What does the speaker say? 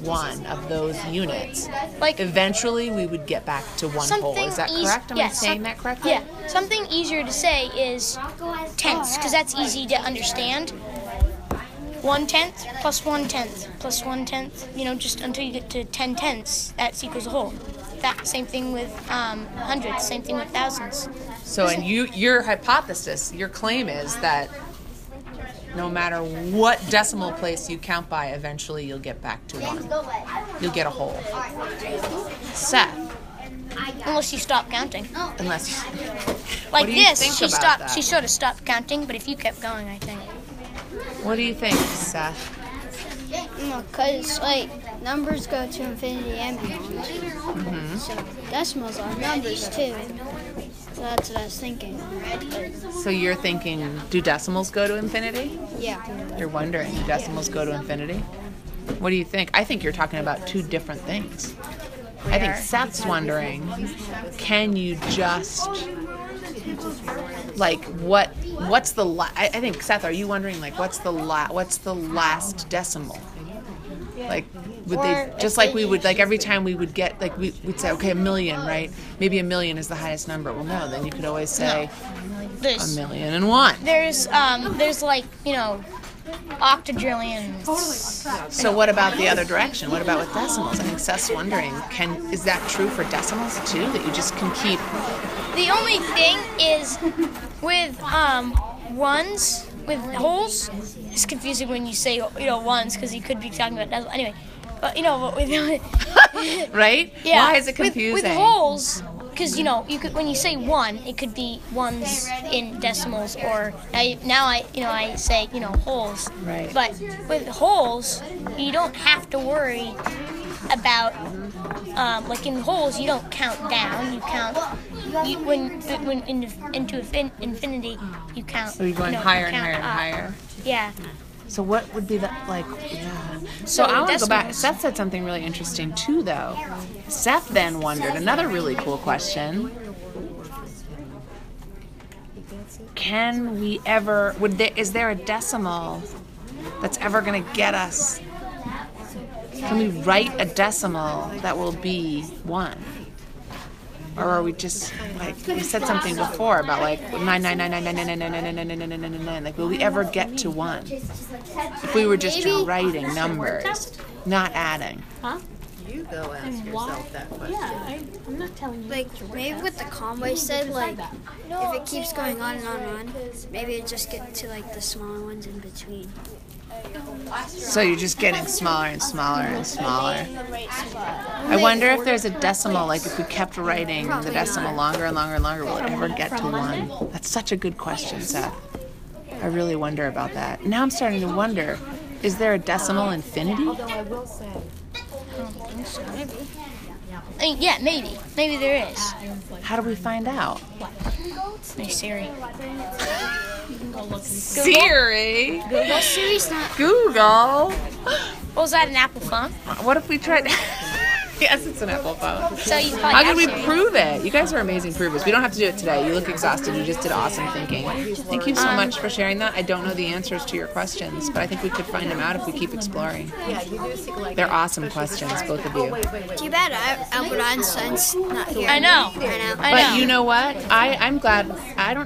one of those units, Like eventually we would get back to one whole. Is that correct? Am I saying that correctly? Yeah. Something easier to say is tenths, because that's easy to understand. 1/10 plus 1/10 plus 1/10. Just until you get to 10 tenths, that equals a whole. That same thing with hundreds. Same thing with thousands. So, and your hypothesis, your claim is that no matter what decimal place you count by, eventually you'll get back to one. You'll get a whole. Seth, Unless you stop counting. unless you, Like do you this, think she about stopped. that? She sort of stopped counting, but if you kept going, I think. what do you think, Seth? Because numbers go to infinity and beyond. So decimals are numbers too. So that's what I was thinking. So you're thinking, do decimals go to infinity? Yeah. You're wondering, do decimals go to infinity? What do you think? I think you're talking about two different things. I think Seth's wondering, can you just, what's the I think, Seth, are you wondering, what's the last decimal? Would they, just like we would, every time we would get, we'd say, okay, 1,000,000, right? Maybe 1,000,000 is the highest number. Well, no, then you could always say 1,000,001. There's octadrillions. So what about the other direction? What about with decimals? I think Seth's wondering, is that true for decimals too? That you just can keep... The only thing is with ones, with wholes, it's confusing when you say ones, because you could be talking about decimals. Anyway, but with right? Yeah. Why is it confusing? With wholes, because you could, when you say one, it could be ones in decimals, or now I say wholes. Right. But with wholes, you don't have to worry about in wholes you don't count down. You count when into infinity you count. So you're going higher and count higher and up. higher. Yeah. So what would be the yeah. So So I want to go back. decimals. Seth said something really interesting too, though. Seth then wondered another really cool question. Can we ever? Is there a decimal that's ever going to get us? Can we write a decimal that will be 1? Or are we just you said something before about 9999999999999? Will we ever get to 1? If we were just writing numbers, not adding. You go ask yourself that question. I'm not telling you. Maybe what the Conway said, if it keeps going on and on and on, maybe it just get to the smaller ones in between. So you're just getting smaller and smaller and smaller. I wonder if there's a decimal, if we kept writing the decimal longer and longer and longer, will it ever get to 1? That's such a good question, Seth. I really wonder about that. Now I'm starting to wonder, is there a decimal infinity? Yeah, maybe. Maybe there is. How do we find out? Hey, Siri. Siri? Google. Siri's not. Google? Was that an Apple phone? What if we tried... Yes, it's an Apple phone. So you probably How have can we Siri. prove it? You guys are amazing provers. We don't have to do it today. You look exhausted. You just did awesome thinking. Thank you so much for sharing that. I don't know the answers to your questions, but I think we could find them out if we keep exploring. Yeah, you do think They're awesome questions, both of you. Too bad Albert Einstein's not here. I know. I know. I know. But you know what? I'm glad. I don't